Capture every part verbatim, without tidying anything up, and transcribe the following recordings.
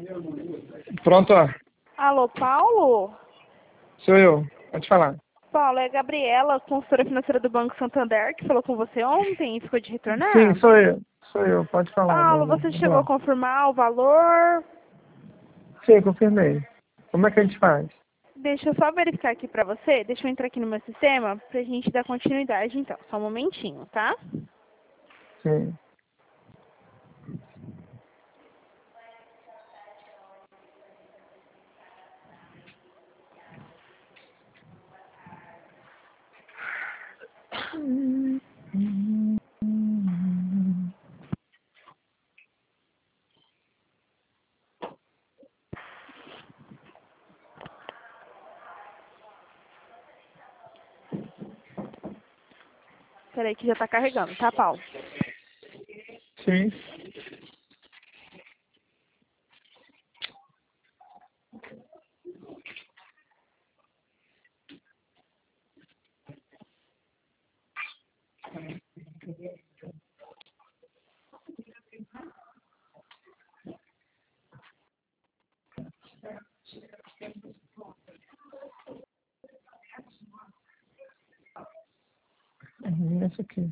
Pronto, ó. Alô, Paulo? Sou eu. Pode falar. Paulo, é a Gabriela, consultora financeira do Banco Santander, que falou com você ontem e ficou de retornar? Sim, sou eu. Sou eu. Pode falar. Paulo, Gabriel. você Vamos chegou lá. a confirmar o valor? Sim, confirmei. Como é que a gente faz? Deixa eu só verificar aqui pra você. Deixa eu entrar aqui no meu sistema pra gente dar continuidade, então. Só um momentinho, tá? Sim. Peraí que já tá carregando, tá, Paulo? Sim. Uhum, esse aqui.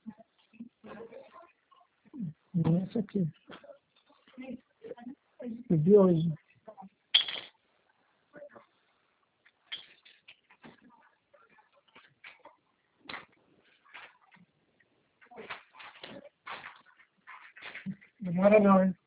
Uhum, esse aqui. Bebi hoje. Demora não, hein?